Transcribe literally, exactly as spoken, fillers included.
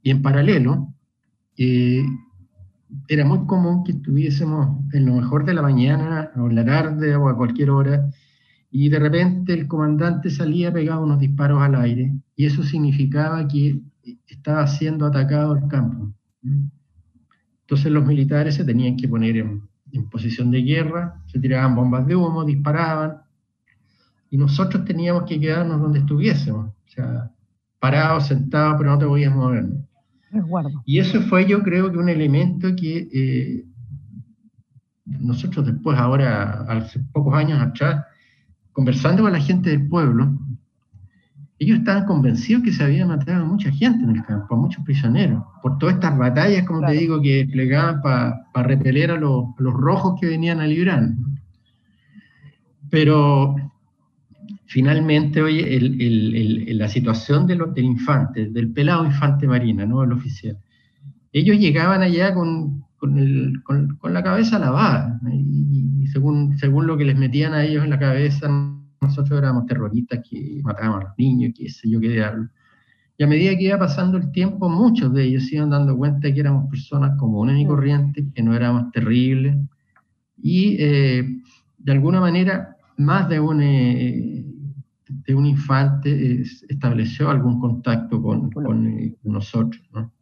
y en paralelo, eh, era muy común que estuviésemos en lo mejor de la mañana, o en la tarde, o a cualquier hora, y de repente el comandante salía, pegaba unos disparos al aire, y eso significaba que estaba siendo atacado el campo. Entonces los militares se tenían que poner en, en posición de guerra, se tiraban bombas de humo, disparaban, y nosotros teníamos que quedarnos donde estuviésemos, o sea, parados, sentados, pero no te podías mover. Resguardo. Y eso fue, yo creo, que un elemento que eh, nosotros después, ahora, hace pocos años atrás, conversando con la gente del pueblo, ellos estaban convencidos que se había matado a mucha gente en el campo, a muchos prisioneros, por todas estas batallas, como te Claro. digo, que desplegaban para pa repeler a los, a los rojos que venían a librar. Pero finalmente, oye, el, el, el, la situación de los, del infante, del pelado infante Marina, ¿no? El oficial, ellos llegaban allá con, con, el, con, con la cabeza lavada, y, y según, según lo que les metían a ellos en la cabeza, nosotros éramos terroristas que mataban a los niños, qué sé yo qué diablo. Y a medida que iba pasando el tiempo, muchos de ellos se iban dando cuenta de que éramos personas comunes y corrientes, que no éramos terribles, y eh, de alguna manera más de un, eh, de un infante eh, estableció algún contacto con, con, eh, con nosotros, ¿no?